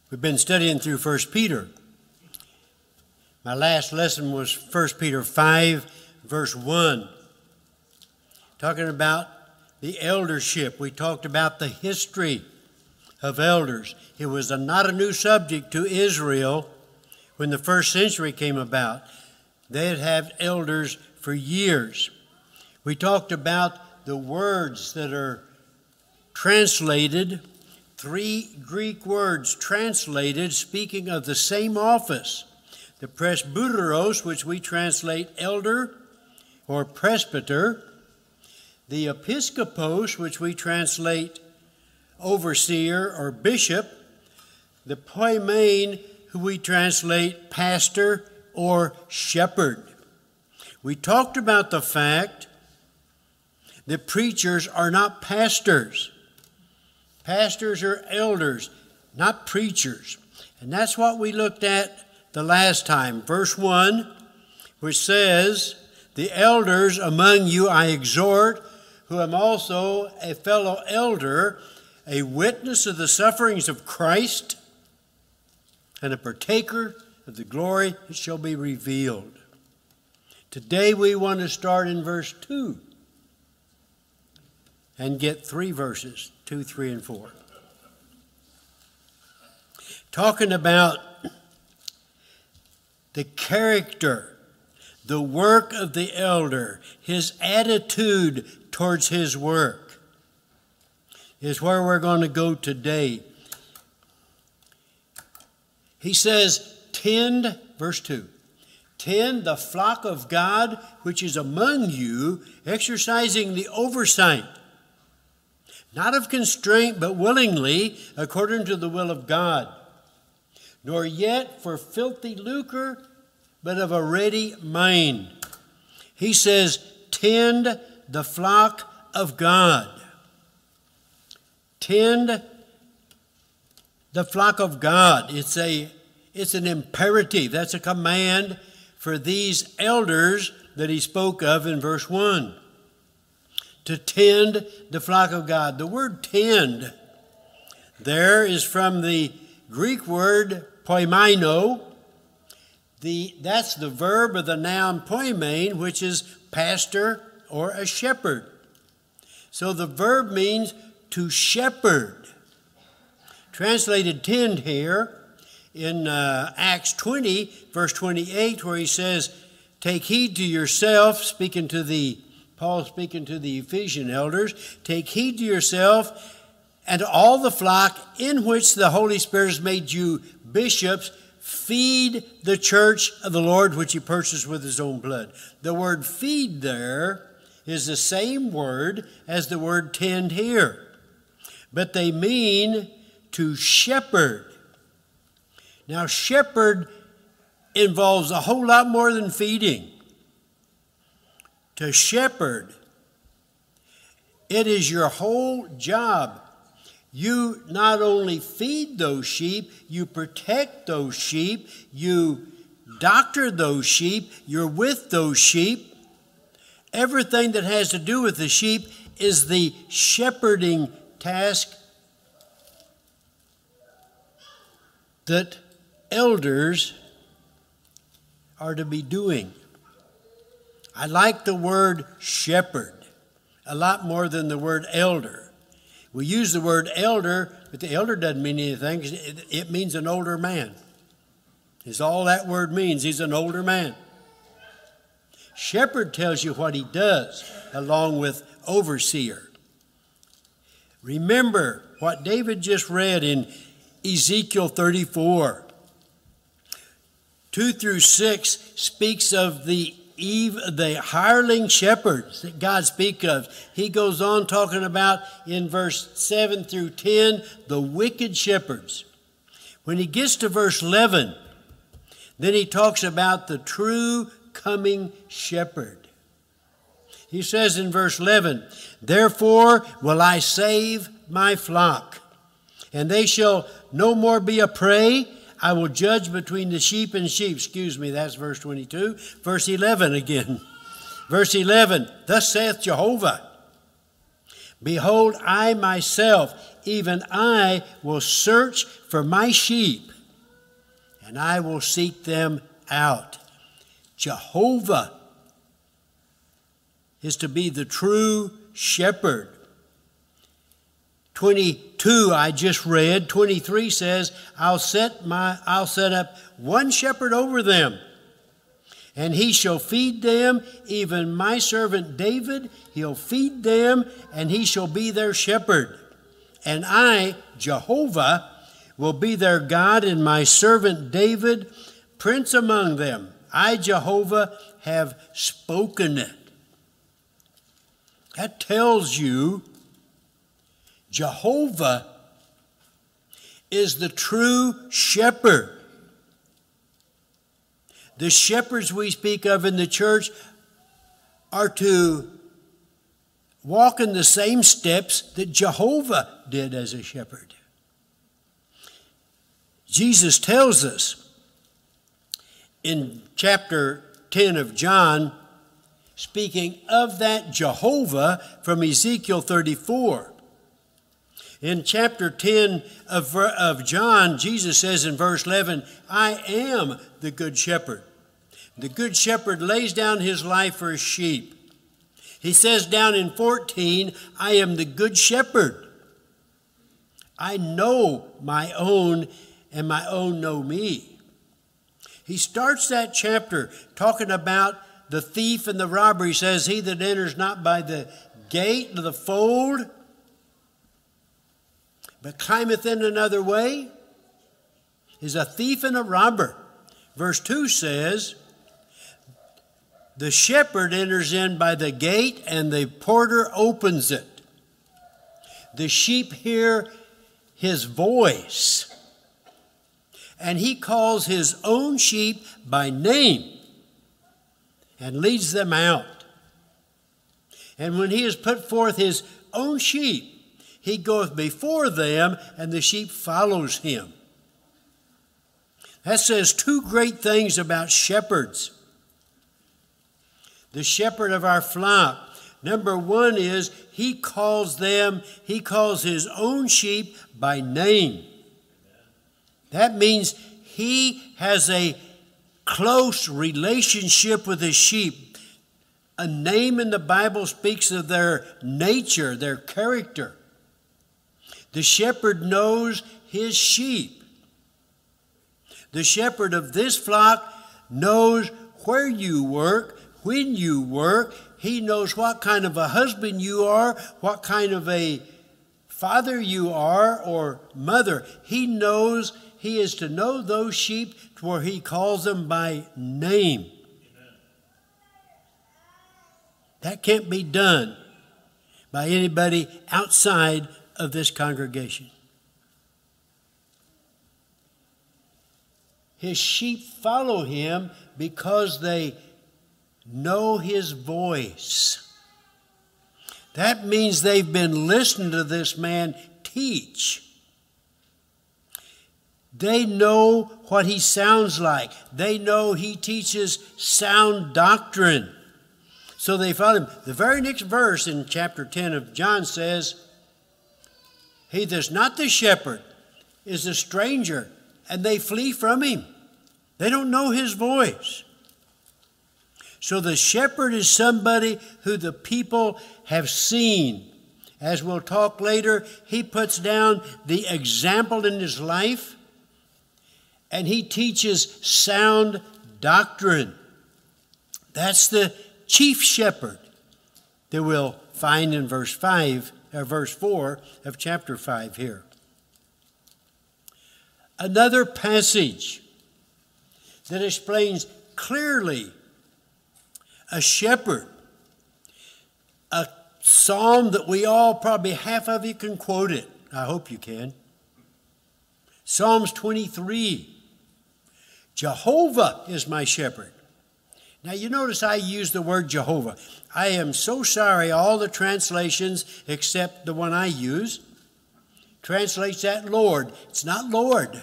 We've been studying through 1 Peter. My last lesson was 1 Peter 5, verse 1. Talking about the eldership. We talked about the history of elders. It was not a new subject to Israel when the first century came about. They had had elders for years. We talked about the words that are translated, 3 Greek words translated, speaking of the same office. The presbyteros, which we translate elder or presbyter. The episkopos, which we translate overseer or bishop. The poimen, who we translate pastor or shepherd. We talked about the fact that preachers are not pastors. Pastors are elders, not preachers. And that's what we looked at the last time. Verse 1, which says, "The elders among you I exhort, who am also a fellow elder, a witness of the sufferings of Christ, and a partaker of the glory that shall be revealed." Today we want to start in verse 2 and get 3 verses, 2, 3, and 4. Talking about the character, the work of the elder, his attitude towards his work is where we're going to go today. He says, tend, verse 2, tend the flock of God which is among you, exercising the oversight, not of constraint, but willingly, according to the will of God, nor yet for filthy lucre, but of a ready mind. He says, tend the flock of God. Tend the flock of God. It's an imperative. That's a command for these elders that he spoke of in verse 1. To tend the flock of God. The word tend there is from the Greek word poimaino. That's the verb of the noun poimen, which is pastor or a shepherd. So the verb means to shepherd. Translated tend here in Acts 20, verse 28, where he says, take heed to yourself, Paul speaking to the Ephesian elders, take heed to yourself and all the flock in which the Holy Spirit has made you bishops, feed the church of the Lord which he purchased with his own blood. The word feed there is the same word as the word tend here, but they mean to shepherd. Now, shepherd involves a whole lot more than feeding. To shepherd, it is your whole job. You not only feed those sheep, you protect those sheep, you doctor those sheep, you're with those sheep. Everything that has to do with the sheep is the shepherding task that elders are to be doing. I like the word shepherd a lot more than the word elder. We use the word elder, but the elder doesn't mean anything. It means an older man. Is all that word means. He's an older man. Shepherd tells you what he does, along with overseer. Remember what David just read in Ezekiel 34. 2 through 6 speaks of the hireling shepherds that God speaks of. He goes on talking about in verse 7 through 10, the wicked shepherds. When he gets to verse 11, then he talks about the true coming shepherd. He says in verse 11, therefore will I save my flock, and they shall no more be a prey. I will judge between the sheep and sheep. That's verse 22. Verse 11 again. Verse 11, thus saith Jehovah, behold, I myself even I, will search for my sheep, and I will seek them out. Jehovah is to be the true shepherd. 22 I just read. 23 says, I'll set up one shepherd over them, and he shall feed them, even my servant David. He'll feed them, and he shall be their shepherd. And I, Jehovah, will be their God, and my servant David, prince among them. I, Jehovah, have spoken it. That tells you Jehovah is the true shepherd. The shepherds we speak of in the church are to walk in the same steps that Jehovah did as a shepherd. Jesus tells us in chapter 10 of John, speaking of that Jehovah from Ezekiel 34. In chapter 10 of John, Jesus says in verse 11, I am the good shepherd. The good shepherd lays down his life for his sheep. He says down in 14, I am the good shepherd. I know my own, and my own know me. He starts that chapter talking about the thief and the robber. He says, he that enters not by the gate of the fold, but climbeth in another way, is a thief and a robber. Verse 2 says, the shepherd enters in by the gate, and the porter opens it. The sheep hear his voice, and he calls his own sheep by name and leads them out. And when he has put forth his own sheep, he goeth before them, and the sheep follows him. That says two great things about shepherds. The shepherd of our flock. Number one is he calls his own sheep by name. That means he has a close relationship with his sheep. A name in the Bible speaks of their nature, their character. The shepherd knows his sheep. The shepherd of this flock knows where you work, when you work. He knows what kind of a husband you are, what kind of a father you are or mother. He is to know those sheep to where he calls them by name. Amen. That can't be done by anybody outside of this congregation. His sheep follow him because they know his voice. That means they've been listening to this man teach. They know what he sounds like. They know he teaches sound doctrine. So they follow him. The very next verse in chapter 10 of John says, he that's not the shepherd is a stranger, and they flee from him. They don't know his voice. So the shepherd is somebody who the people have seen. As we'll talk later, he puts down the example in his life, and he teaches sound doctrine. That's the chief shepherd that we'll find in verse 4 of chapter 5 here. Another passage that explains clearly a shepherd, a psalm that we all, probably half of you can quote it. I hope you can. Psalms 23. Jehovah is my shepherd. Now you notice I use the word Jehovah. I am so sorry all the translations, except the one I use, translates that Lord. It's not Lord.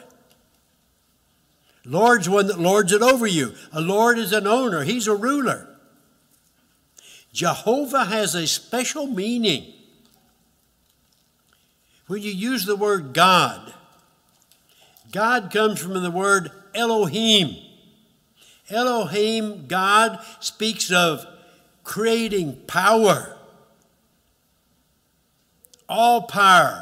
Lord's one that lords it over you. A Lord is an owner. He's a ruler. Jehovah has a special meaning. When you use the word God, God comes from the word Elohim. Elohim, God, speaks of creating power, all power,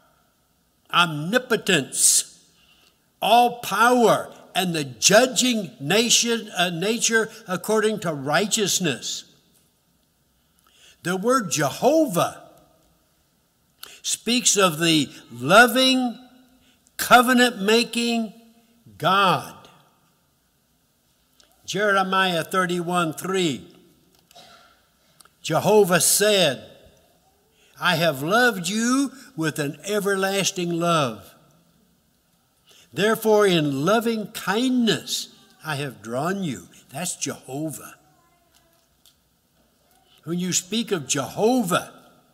omnipotence, all power, and the judging nature according to righteousness. The word Jehovah speaks of the loving, covenant-making God. Jeremiah 31:3. Jehovah said, I have loved you with an everlasting love. Therefore, in loving kindness, I have drawn you. That's Jehovah. When you speak of Jehovah,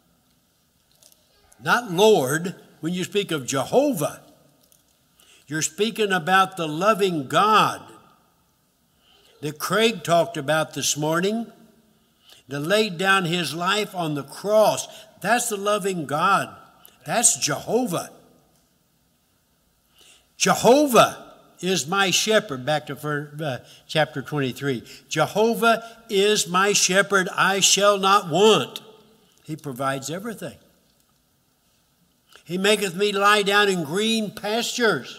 not Lord, when you speak of Jehovah, you're speaking about the loving God that Craig talked about this morning, that laid down his life on the cross. That's the loving God. That's Jehovah. Jehovah is my shepherd. Back to chapter 23. Jehovah is my shepherd. I shall not want. He provides everything. He maketh me lie down in green pastures.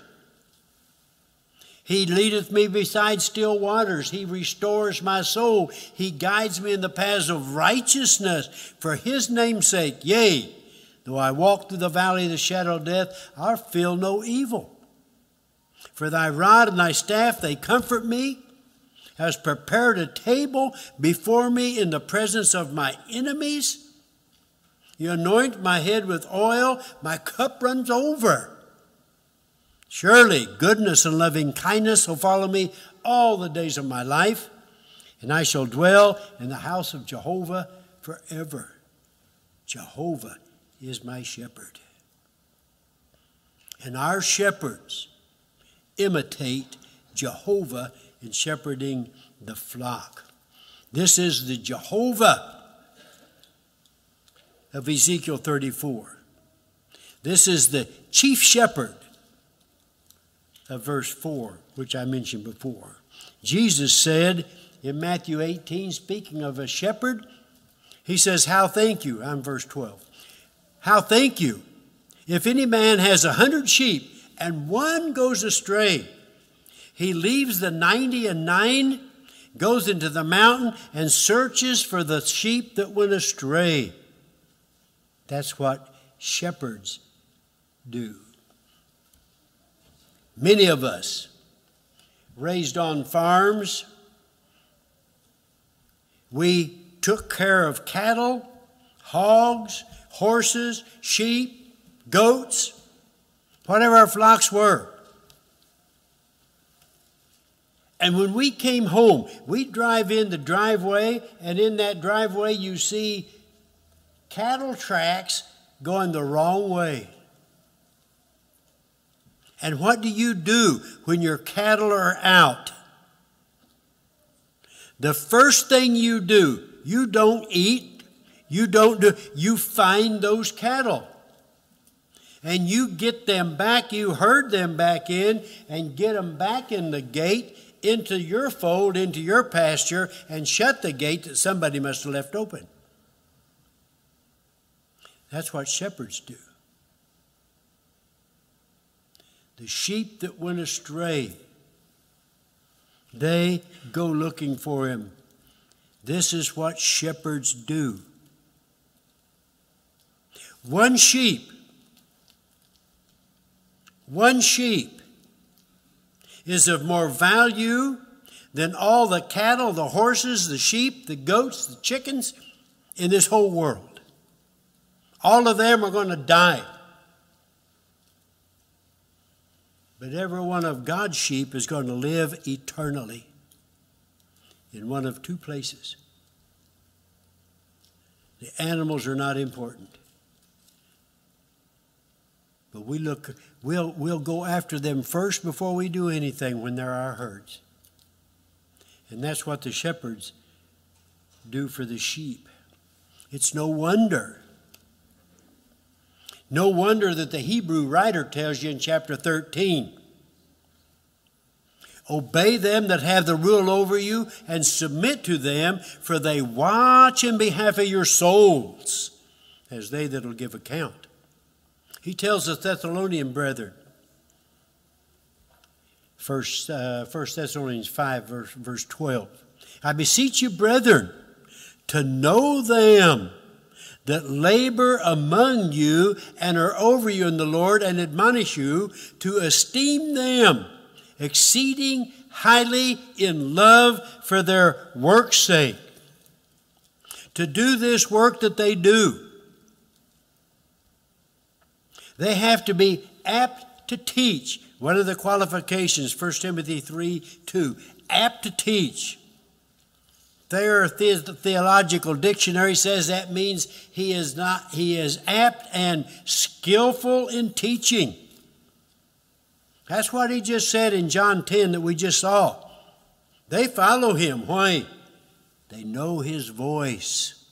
He leadeth me beside still waters. He restores my soul. He guides me in the paths of righteousness for his name's sake. Yea, though I walk through the valley of the shadow of death, I'll feel no evil. For thy rod and thy staff, they comfort me. Has prepared a table before me in the presence of my enemies. You anoint my head with oil. My cup runs over. Surely goodness and loving kindness will follow me all the days of my life, and I shall dwell in the house of Jehovah forever. Jehovah is my shepherd. And our shepherds imitate Jehovah in shepherding the flock. This is the Jehovah of Ezekiel 34. This is the chief shepherd of verse 4, which I mentioned before. Jesus said in Matthew 18, speaking of a shepherd, he says, how think you? I'm verse 12. How think you if any man has 100 sheep and one goes astray? He leaves the 99, goes into the mountain and searches for the sheep that went astray. That's what shepherds do. Many of us, raised on farms, we took care of cattle, hogs, horses, sheep, goats, whatever our flocks were. And when we came home, we'd drive in the driveway, and in that driveway you see cattle tracks going the wrong way. And what do you do when your cattle are out? The first thing you do, you don't eat, you find those cattle. And you get them back, you herd them back in, and get them back in the gate, into your fold, into your pasture, and shut the gate that somebody must have left open. That's what shepherds do. The sheep that went astray, they go looking for him. This is what shepherds do. One sheep is of more value than all the cattle, the horses, the sheep, the goats, the chickens in this whole world. All of them are going to die. But every one of God's sheep is going to live eternally in one of two places. The animals are not important. But we'll go after them first before we do anything when they're our herds. And that's what the shepherds do for the sheep. It's no wonder No wonder that the Hebrew writer tells you in chapter 13, obey them that have the rule over you and submit to them, for they watch in behalf of your souls, as they that will give account. He tells the Thessalonian brethren, 1 Thessalonians 5, verse 12, I beseech you, brethren, to know them that labor among you and are over you in the Lord, and admonish you to esteem them exceeding highly in love for their work's sake. To do this work that they do, they have to be apt to teach. One of the qualifications, 1 Timothy 3:2, apt to teach. Their theological dictionary says that means he is apt and skillful in teaching. That's what he just said in John 10 that we just saw. They follow him. Why? They know his voice.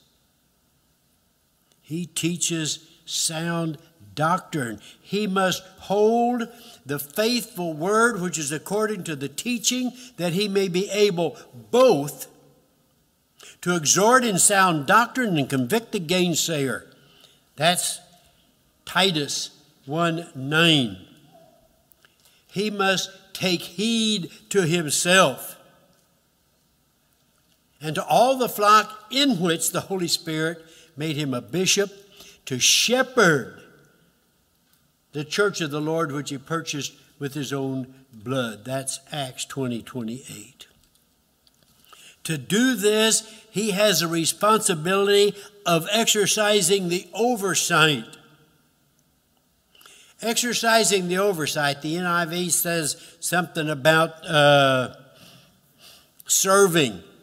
He teaches sound doctrine. He must hold the faithful word, which is according to the teaching, that he may be able both to exhort in sound doctrine and convict the gainsayer. That's Titus 1:9. He must take heed to himself and to all the flock in which the Holy Spirit made him a bishop, to shepherd the church of the Lord, which he purchased with his own blood. That's Acts 20:28. To do this, he has a responsibility of exercising the oversight. Exercising the oversight. The NIV says something about serving.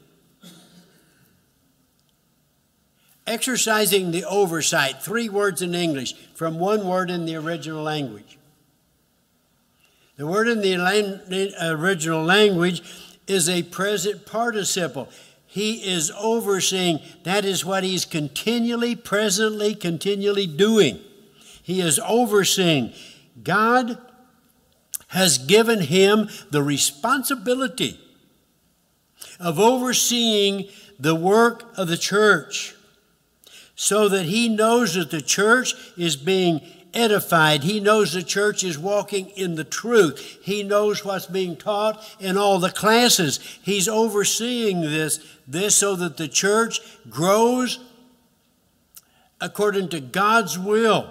Exercising the oversight. 3 words in English from 1 word in the original language. The word in the original language is a present participle. He is overseeing. That is what he's continually doing. He is overseeing. God has given him the responsibility of overseeing the work of the church, so that he knows that the church is being edified. He knows the church is walking in the truth. He knows what's being taught in all the classes. He's overseeing this so that the church grows according to God's will.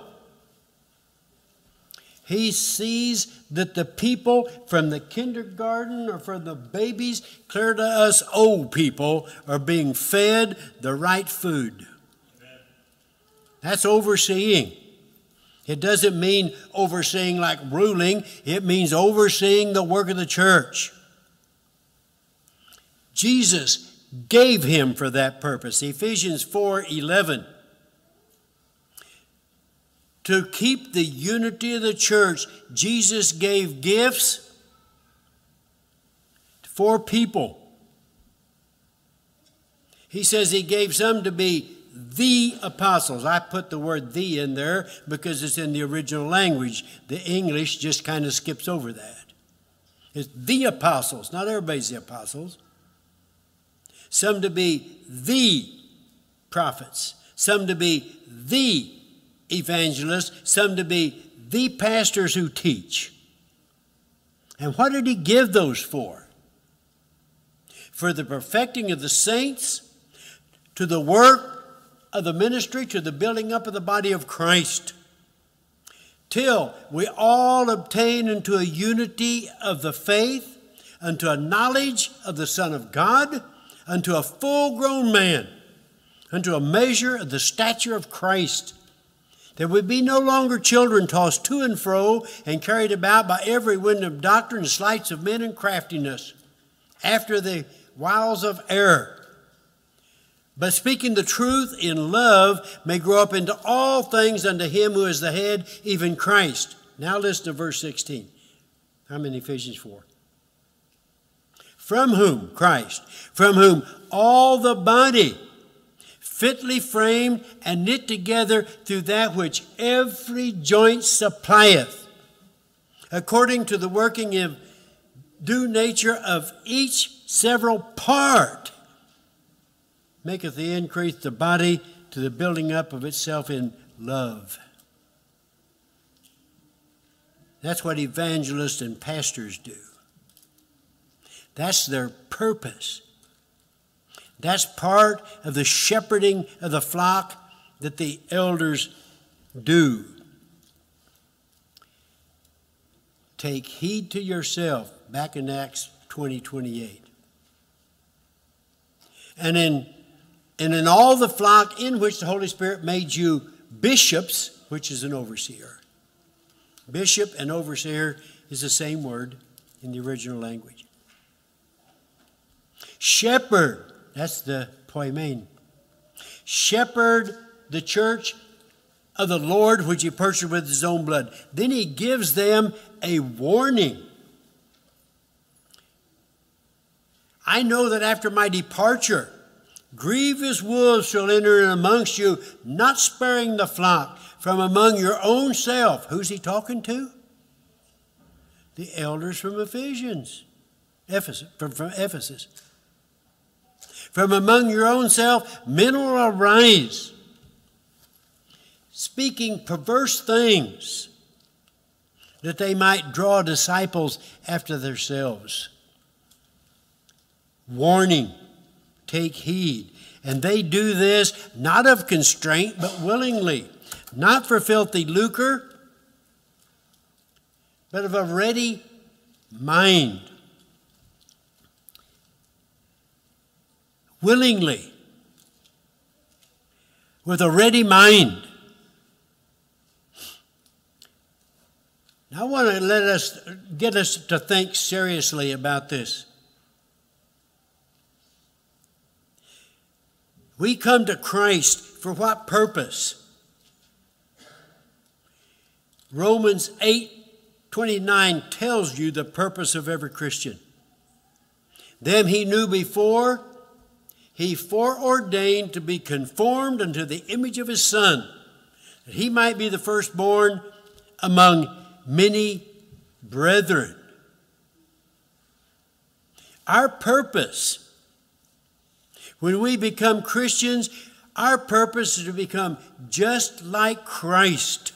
He sees that the people from the kindergarten or from the babies clear to us old people are being fed the right food. That's overseeing. It doesn't mean overseeing like ruling. It means overseeing the work of the church. Jesus gave him for that purpose. Ephesians 4:11. To keep the unity of the church, Jesus gave gifts for people. He says he gave some to be the apostles. I put the word "the" in there because it's in the original language. The English just kind of skips over that. It's the apostles. Not everybody's the apostles. Some to be the prophets. Some to be the evangelists. Some to be the pastors who teach. And what did he give those for? For the perfecting of the saints, to the work of the ministry, to the building up of the body of Christ, till we all obtain into a unity of the faith, unto a knowledge of the Son of God, unto a full-grown man, unto a measure of the stature of Christ, that we be no longer children tossed to and fro and carried about by every wind of doctrine and sleights of men and craftiness, after the wiles of error, but speaking the truth in love may grow up into all things unto him who is the head, even Christ. Now listen to verse 16. I'm in Ephesians 4. From whom, Christ, from whom all the body fitly framed and knit together through that which every joint supplieth, according to the working of due nature of each several part, maketh the increase the body to the building up of itself in love. That's what evangelists and pastors do. That's their purpose. That's part of the shepherding of the flock that the elders do. Take heed to yourself, back in Acts 20:28. And in all the flock in which the Holy Spirit made you bishops, which is an overseer. Bishop and overseer is the same word in the original language. Shepherd, that's the poimen. Shepherd the church of the Lord, which he purchased with his own blood. Then he gives them a warning. I know that after my departure, grievous wolves shall enter in amongst you, not sparing the flock from among your own self. Who's he talking to? The elders from Ephesus. From Ephesus. From among your own self, men will arise, speaking perverse things, that they might draw disciples after themselves. Warning, take heed. And they do this not of constraint, but willingly, not for filthy lucre, but of a ready mind. Willingly, with a ready mind. Now I want to get us to think seriously about this. We come to Christ for what purpose? Romans 8:29 tells you the purpose of every Christian. Them he knew before, he foreordained to be conformed unto the image of his Son, that he might be the firstborn among many brethren. Our purpose, when we become Christians, our purpose is to become just like Christ.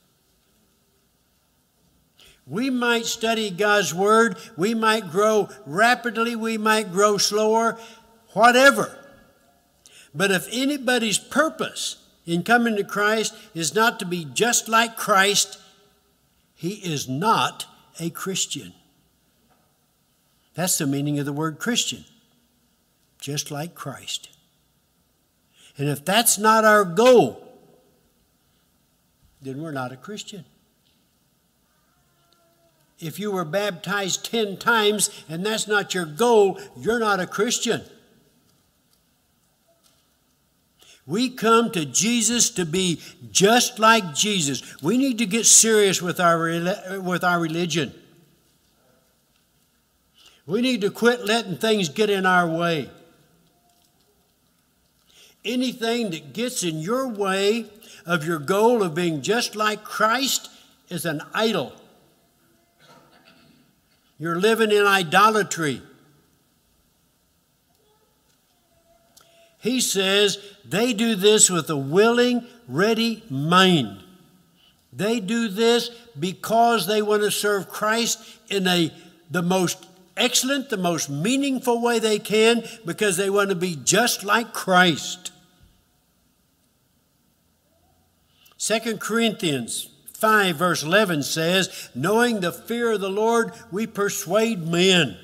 We might study God's Word, we might grow rapidly, we might grow slower, whatever. But if anybody's purpose in coming to Christ is not to be just like Christ, he is not a Christian. That's the meaning of the word Christian. Just like Christ. And if that's not our goal, then we're not a Christian. If you were baptized 10 times and that's not your goal, you're not a Christian. We come to Jesus to be just like Jesus. We need to get serious with our religion. We need to quit letting things get in our way. Anything that gets in your way of your goal of being just like Christ is an idol. You're living in idolatry. He says they do this with a willing, ready mind. They do this because they want to serve Christ in the most excellent, the most meaningful way they can, because they want to be just like Christ. 2 Corinthians 5 verse 11 says, knowing the fear of the Lord, we persuade men.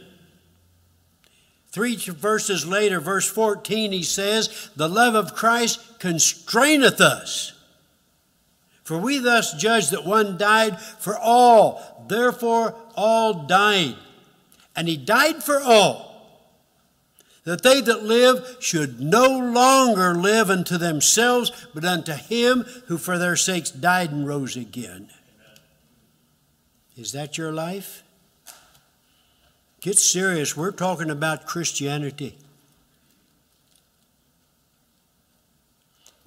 3 verses later, verse 14, he says, the love of Christ constraineth us. For we thus judge that one died for all, therefore all died. And he died for all, that they that live should no longer live unto themselves, but unto him who for their sakes died and rose again. Is that your life? Get serious. We're talking about Christianity.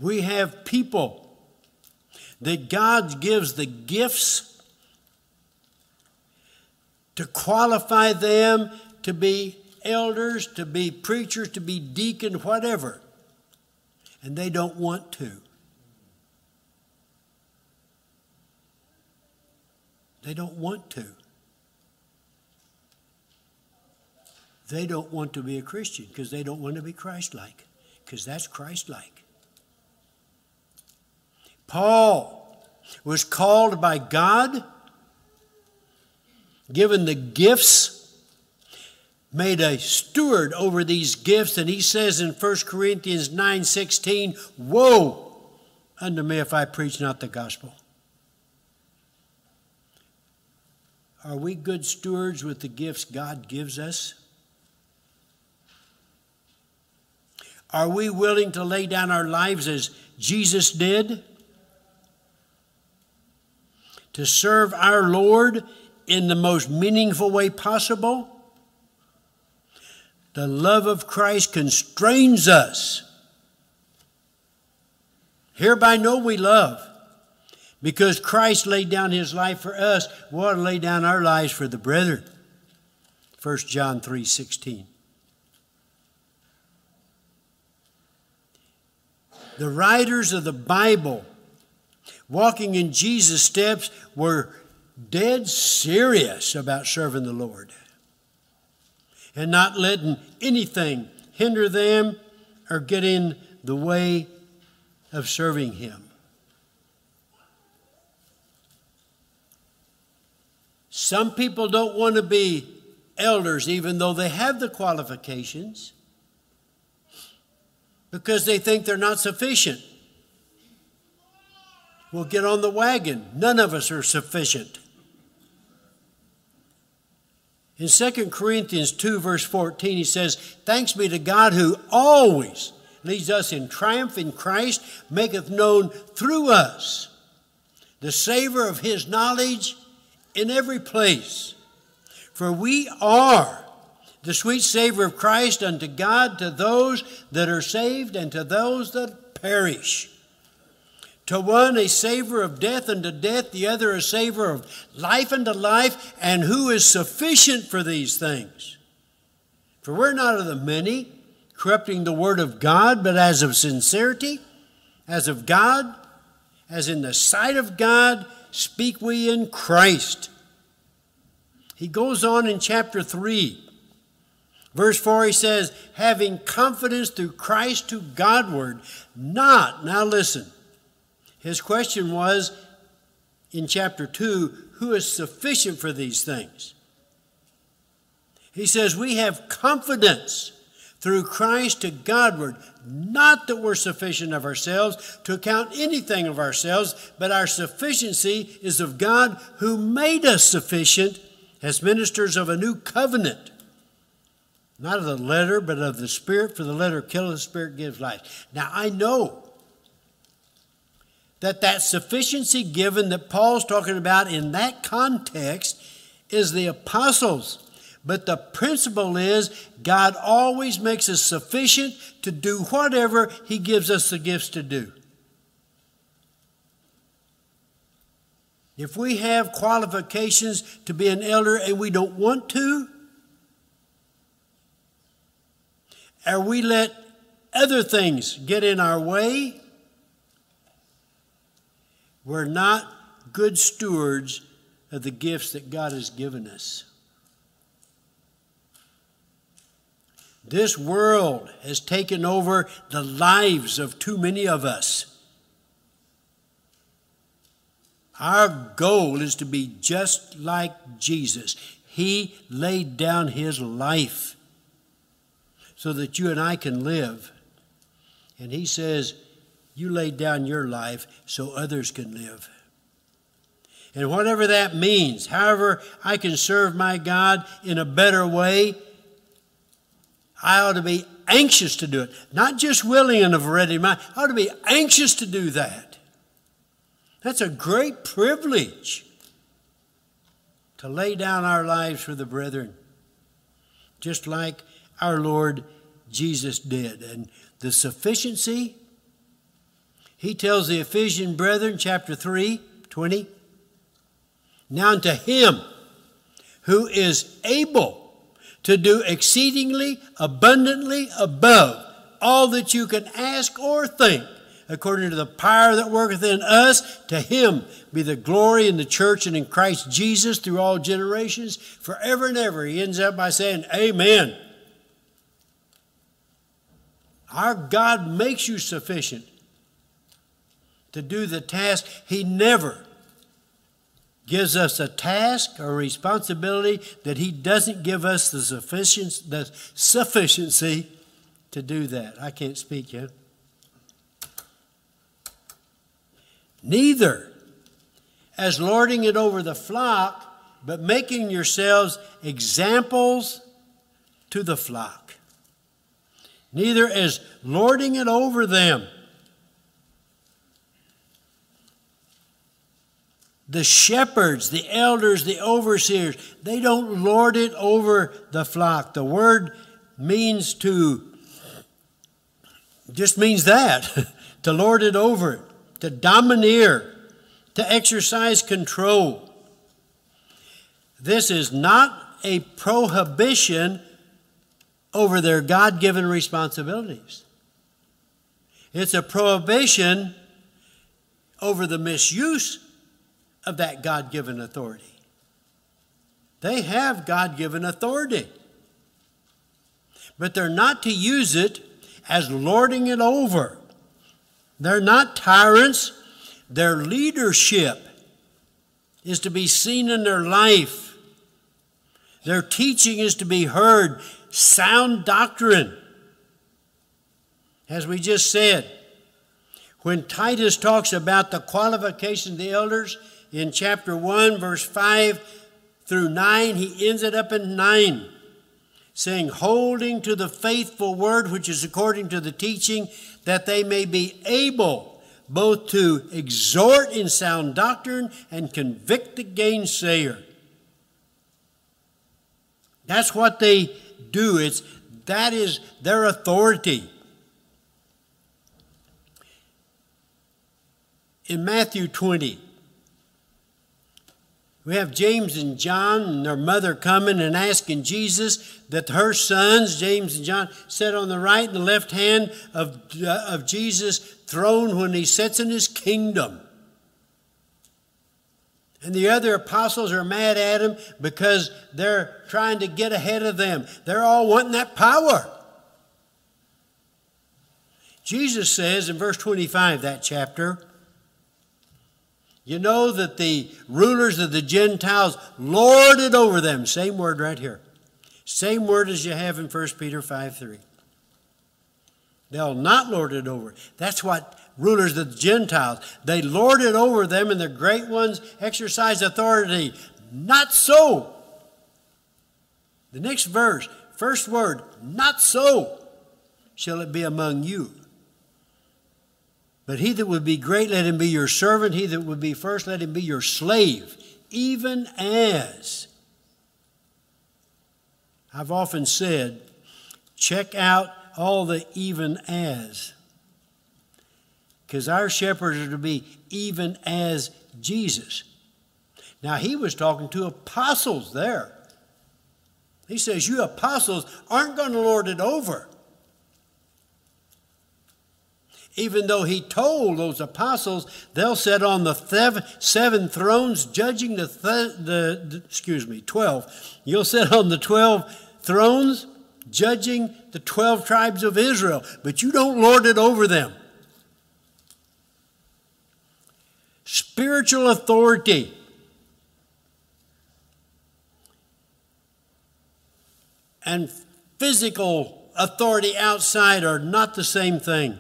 We have people that God gives the gifts to qualify them to be elders, to be preachers, to be deacon, whatever. And they don't want to. They don't want to. They don't want to be a Christian because they don't want to be Christ-like, because that's Christ-like. Paul was called by God, given the gifts, made a steward over these gifts, and he says in 1 Corinthians 9:16, "Woe unto me if I preach not the gospel." Are we good stewards with the gifts God gives us? Are we willing to lay down our lives as Jesus did? To serve our Lord in the most meaningful way possible? The love of Christ constrains us. Hereby know we love, because Christ laid down his life for us. We ought to lay down our lives for the brethren. 1 John 3:16. The writers of the Bible, walking in Jesus' steps, were dead serious about serving the Lord and not letting anything hinder them or get in the way of serving him. Some people don't want to be elders even though they have the qualifications, because they think they're not sufficient. Well, get on the wagon. None of us are sufficient. In 2 Corinthians 2, verse 14, he says, "Thanks be to God who always leads us in triumph in Christ, maketh known through us the savor of his knowledge in every place. For we are the sweet savor of Christ unto God, to those that are saved and to those that perish. To one a savor of death unto death, the other a savor of life unto life. And who is sufficient for these things? For we're not of the many, corrupting the word of God, but as of sincerity, as of God, as in the sight of God, speak we in Christ." He goes on in chapter 3. Verse 4, he says, "Having confidence through Christ to Godward, not," now listen, his question was in chapter 2, who is sufficient for these things? He says, "We have confidence through Christ to Godward, not that we're sufficient of ourselves to account anything of ourselves, but our sufficiency is of God who made us sufficient as ministers of a new covenant. Not of the letter, but of the Spirit, for the letter killeth, the Spirit gives life." Now I know that sufficiency given that Paul's talking about in that context is the apostles. But the principle is God always makes us sufficient to do whatever he gives us the gifts to do. If we have qualifications to be an elder and we don't want to, or we let other things get in our way, we're not good stewards of the gifts that God has given us. This world has taken over the lives of too many of us. Our goal is to be just like Jesus. He laid down his life so that you and I can live. And he says, you laid down your life so others can live. And whatever that means, however I can serve my God in a better way, I ought to be anxious to do it. Not just willing and of a ready mind. I ought to be anxious to do that. That's a great privilege to lay down our lives for the brethren, just like our Lord Jesus did. And the sufficiency he tells the Ephesian brethren, chapter 3:20, now unto him who is able to do exceedingly abundantly above all that you can ask or think, according to the power that worketh in us, to him be the glory in the church and in Christ Jesus through all generations, forever and ever. He ends up by saying, amen. Our God makes you sufficient to do the task. He never gives us a task or responsibility that he doesn't give us the sufficiency to do that. I can't speak yet. Neither as lording it over the flock, but making yourselves examples to the flock. Neither as lording it over them. The shepherds, the elders, the overseers, they don't lord it over the flock. The word just means that, to lord it over it, to domineer, to exercise control. This is not a prohibition over their God-given responsibilities. It's a prohibition over the misuse of that God-given authority. They have God-given authority, but they're not to use it as lording it over. They're not tyrants. Their leadership is to be seen in their life. Their teaching is to be heard. Sound doctrine. As we just said, when Titus talks about the qualification of the elders in chapter 1, verse 5 through 9, he ends it up in 9, saying, holding to the faithful word which is according to the teaching, that they may be able both to exhort in sound doctrine and convict the gainsayer. That's what they do. That is their authority. In Matthew 20, we have James and John and their mother coming and asking Jesus that her sons, James and John, sit on the right and the left hand of Jesus' throne when he sits in his kingdom. And the other apostles are mad at him because they're trying to get ahead of them. They're all wanting that power. Jesus says in verse 25, that chapter, you know that the rulers of the Gentiles lord it over them. Same word right here. Same word as you have in 1 Peter 5:3. They'll not lord it over. That's what rulers of the Gentiles, they lord it over them, and the great ones exercise authority. Not so. The next verse, first word, not so shall it be among you. But he that would be great, let him be your servant. He that would be first, let him be your slave. Even as, I've often said, check out all the even as. Because our shepherds are to be even as Jesus. Now, he was talking to apostles there. He says, you apostles aren't going to lord it over. Even though he told those apostles they'll sit on the seven thrones judging 12. You'll sit on the 12 thrones judging the 12 tribes of Israel, but you don't lord it over them. Spiritual authority and physical authority outside are not the same thing.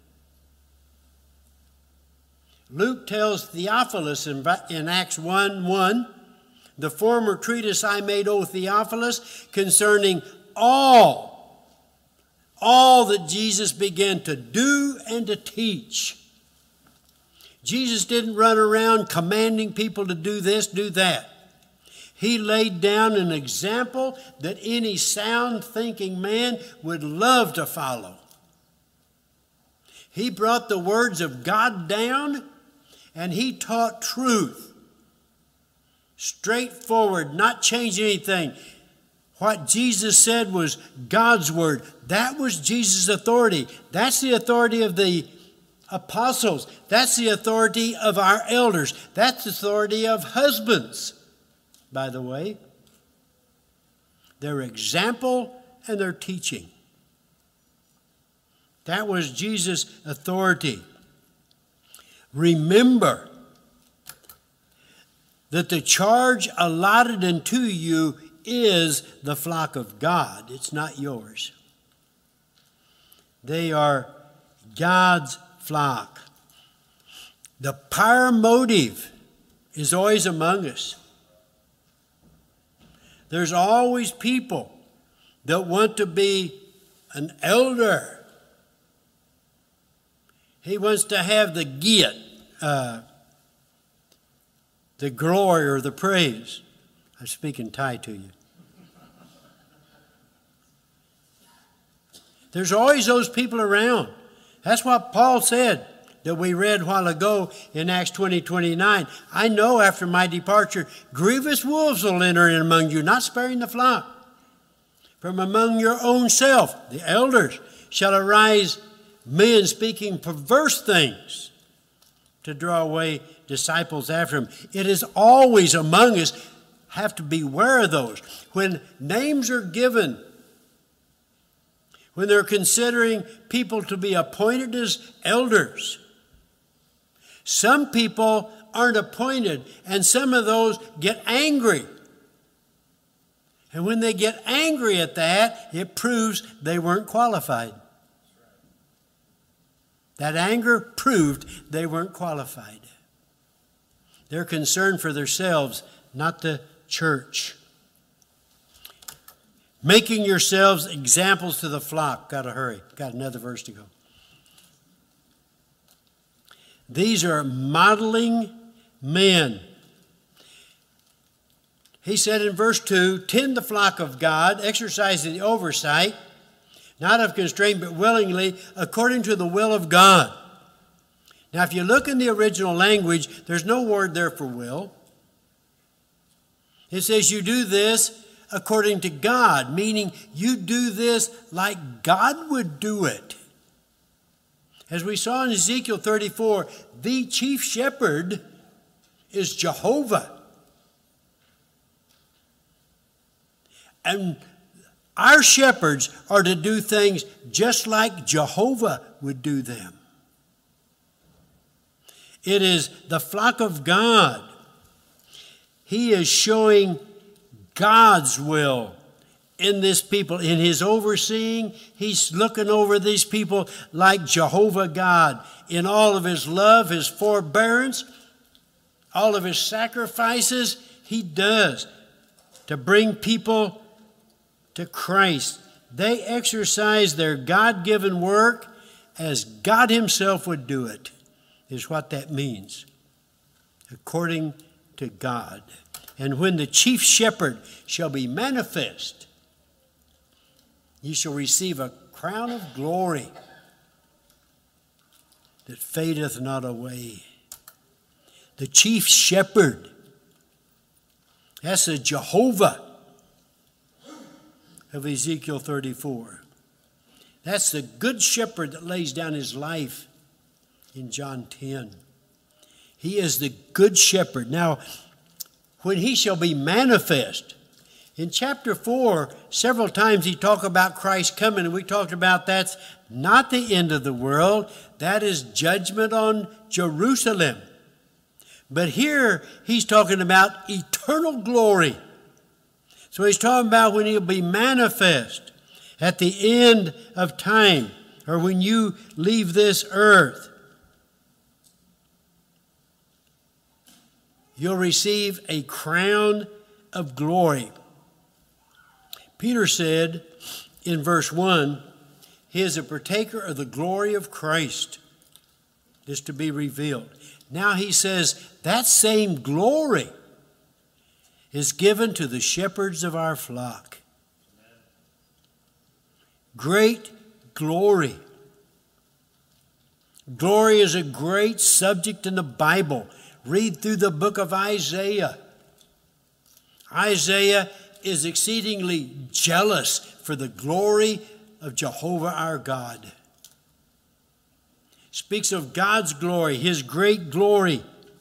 Luke tells Theophilus in Acts 1:1, the former treatise I made, O Theophilus, concerning all that Jesus began to do and to teach. Jesus didn't run around commanding people to do this, do that. He laid down an example that any sound-thinking man would love to follow. He brought the words of God down, and he taught truth. Straightforward, not change anything. What Jesus said was God's word. That was Jesus' authority. That's the authority of the apostles. That's the authority of our elders. That's the authority of husbands, by the way. Their example and their teaching. That was Jesus' authority. Remember that the charge allotted unto you is the flock of God. It's not yours. They are God's flock. The power motive is always among us. There's always people that want to be an elder. He wants to have the the glory or the praise. I'm speaking Thai to you. There's always those people around. That's what Paul said that we read a while ago in Acts 20:29. I know after my departure, grievous wolves will enter in among you, not sparing the flock. From among your own self, the elders, shall arise men speaking perverse things to draw away disciples after him. It is always among us. Have to beware of those. When names are given, when they're considering people to be appointed as elders, some people aren't appointed, and some of those get angry. And when they get angry at that, it proves they weren't qualified. That anger proved they weren't qualified. They're concerned for themselves, not the church. Making yourselves examples to the flock. Got to hurry. Got another verse to go. These are modeling men. He said in verse 2, tend the flock of God, exercising the oversight, not of constraint, but willingly, according to the will of God. Now, if you look in the original language, there's no word there for will. It says you do this according to God, meaning you do this like God would do it. As we saw in Ezekiel 34, the chief shepherd is Jehovah. And our shepherds are to do things just like Jehovah would do them. It is the flock of God. He is showing God's will in this people. In his overseeing, he's looking over these people like Jehovah God. In all of his love, his forbearance, all of his sacrifices, he does to bring people to Christ. They exercise their God-given work as God himself would do it, is what that means, according to God. And when the chief shepherd shall be manifest, ye shall receive a crown of glory that fadeth not away. The chief shepherd, that's the Jehovah of Ezekiel 34. That's the good shepherd that lays down his life in John 10. He is the good shepherd. Now, when he shall be manifest, in chapter 4, several times he talked about Christ coming, and we talked about that's not the end of the world. That is judgment on Jerusalem. But here he's talking about eternal glory. So he's talking about when he'll be manifest at the end of time, or when you leave this earth. You'll receive a crown of glory. Peter said in verse 1, he is a partaker of the glory of Christ, is to be revealed. Now he says that same glory is given to the shepherds of our flock. Great glory. Glory is a great subject in the Bible. Read through the book of Isaiah. Isaiah is exceedingly jealous for the glory of Jehovah our God. Speaks of God's glory, his great glory.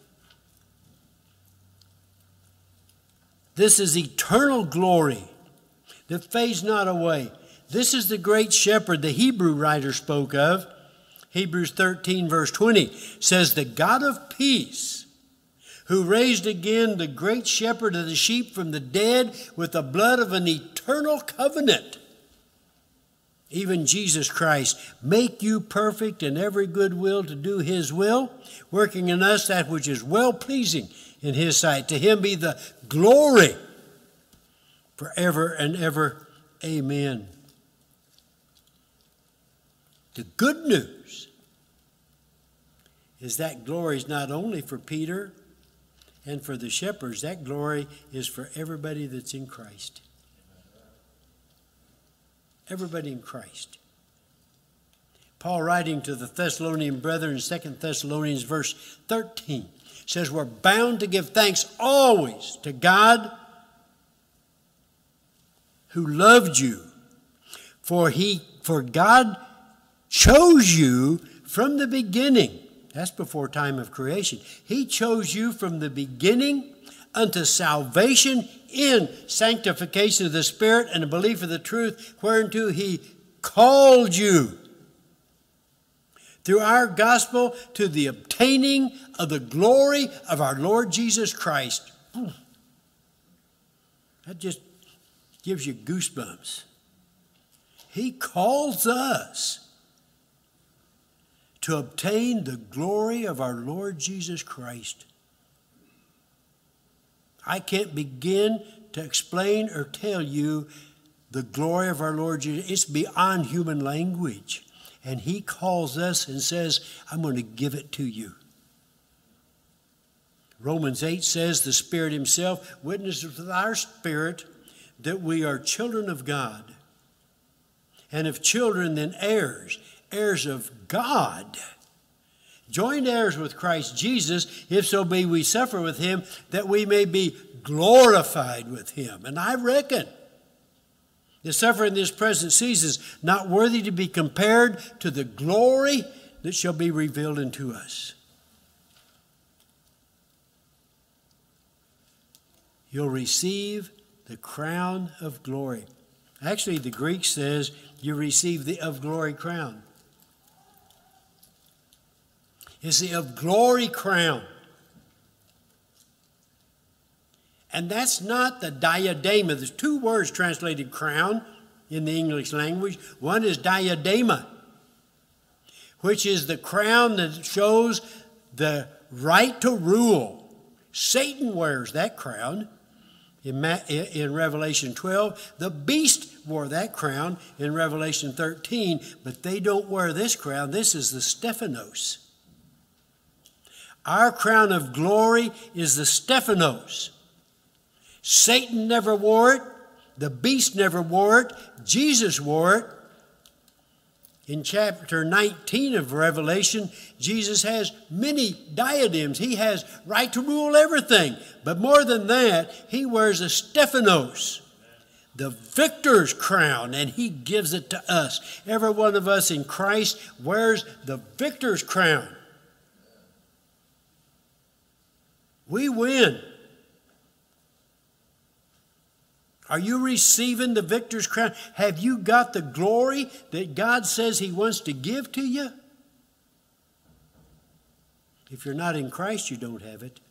This is eternal glory that fades not away. This is the great shepherd the Hebrew writer spoke of. Hebrews 13 verse 20 says, the God of peace, who raised again the great shepherd of the sheep from the dead with the blood of an eternal covenant, even Jesus Christ, make you perfect in every good will to do his will, working in us that which is well-pleasing in his sight. To him be the glory forever and ever. Amen. The good news is that glory is not only for Peter and for the shepherds. That glory is for everybody that's in Christ. Everybody in Christ. Paul, writing to the Thessalonian brethren in 2 Thessalonians verse 13, says we're bound to give thanks always to God who loved you, for God chose you from the beginning. That's before time of creation. He chose you from the beginning unto salvation in sanctification of the Spirit and the belief of the truth, whereunto he called you through our gospel to the obtaining of the glory of our Lord Jesus Christ. That just gives you goosebumps. He calls us to obtain the glory of our Lord Jesus Christ. I can't begin to explain or tell you the glory of our Lord Jesus. It's beyond human language. And he calls us and says, I'm going to give it to you. Romans 8 says the Spirit himself witnesses with our spirit that we are children of God. And if children, then heirs, heirs of God, joint heirs with Christ Jesus, if so be we suffer with him, that we may be glorified with him. And I reckon the suffering in this present season is not worthy to be compared to the glory that shall be revealed unto us. You'll receive the crown of glory. Actually, the Greek says you receive the of glory crown. It's the of glory crown. And that's not the diadema. There's two words translated crown in the English language. One is diadema, which is the crown that shows the right to rule. Satan wears that crown in Revelation 12. The beast wore that crown in Revelation 13, but they don't wear this crown. This is the Stephanos. Our crown of glory is the Stephanos. Satan never wore it. The beast never wore it. Jesus wore it. In chapter 19 of Revelation, Jesus has many diadems. He has right to rule everything. But more than that, he wears a Stephanos, the victor's crown, and he gives it to us. Every one of us in Christ wears the victor's crown. We win. Are you receiving the victor's crown? Have you got the glory that God says he wants to give to you? If you're not in Christ, you don't have it.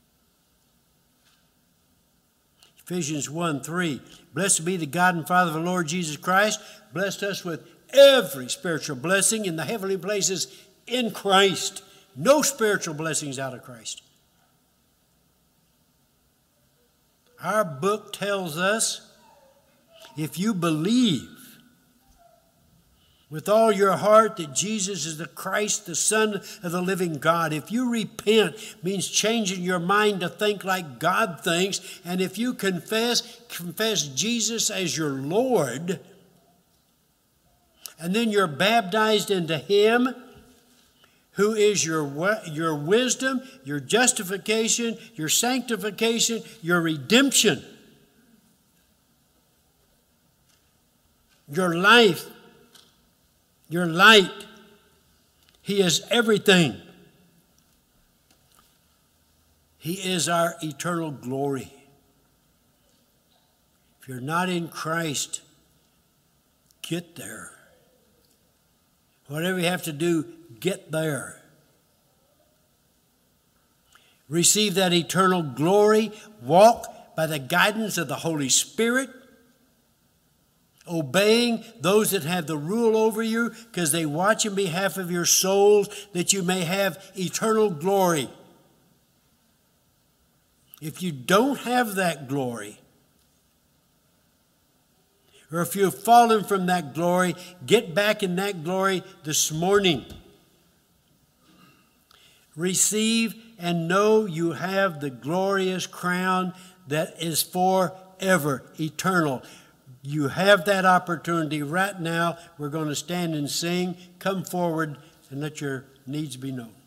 Ephesians 1:3. Blessed be the God and Father of the Lord Jesus Christ, blessed us with every spiritual blessing in the heavenly places in Christ. No spiritual blessings out of Christ. Our book tells us if you believe with all your heart that Jesus is the Christ, the Son of the living God, if you repent, means changing your mind to think like God thinks, and if you confess Jesus as your Lord, and then you're baptized into him, who is your wisdom, your justification, your sanctification, your redemption, your life, your light. He is everything. He is our eternal glory. If you're not in Christ, get there. Whatever you have to do, get there. Receive that eternal glory. Walk by the guidance of the Holy Spirit, obeying those that have the rule over you, because they watch in behalf of your souls, that you may have eternal glory. If you don't have that glory, or if you've fallen from that glory, get back in that glory this morning. Receive and know you have the glorious crown that is forever, eternal. You have that opportunity right now. We're going to stand and sing. Come forward and let your needs be known.